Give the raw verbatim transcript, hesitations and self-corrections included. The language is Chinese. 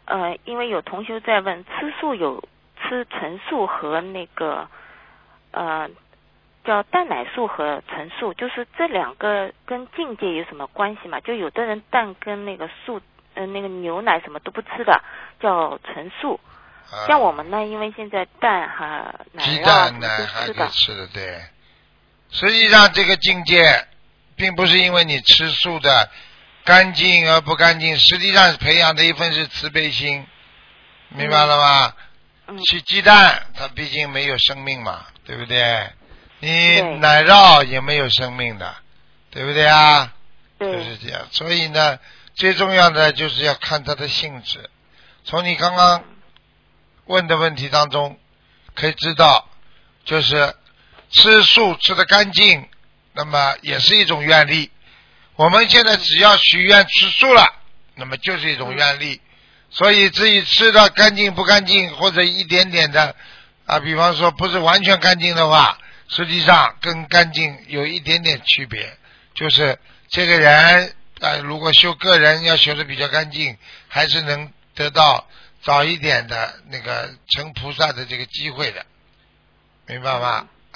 呃，因为有同学在问，吃素有吃纯素和那个呃叫蛋奶素和纯素，就是这两个跟境界有什么关系吗？就有的人蛋跟那个素，呃，那个牛奶什么都不吃的，叫纯素。 啊、 像我们呢，因为现在蛋哈、奶鸡酪蛋奶什么都还可以吃的。 吃的，对。实际上这个境界，并不是因为你吃素的干净而不干净，实际上培养的一份是慈悲心，明白了吗？ 嗯。 吃鸡蛋，它毕竟没有生命嘛，对不对？你对奶酪也没有生命的，对不对啊？ 对。 就是这样。所以呢，最重要的就是要看它的性质。从你刚刚问的问题当中，可以知道，就是吃素吃得干净，那么也是一种愿力。我们现在只要许愿吃素了，那么就是一种愿力。所以自己吃的干净不干净，或者一点点的啊，比方说不是完全干净的话，实际上跟干净有一点点区别，就是这个人啊，如果修个人要修的比较干净，还是能得到早一点的那个成菩萨的这个机会的，明白吗？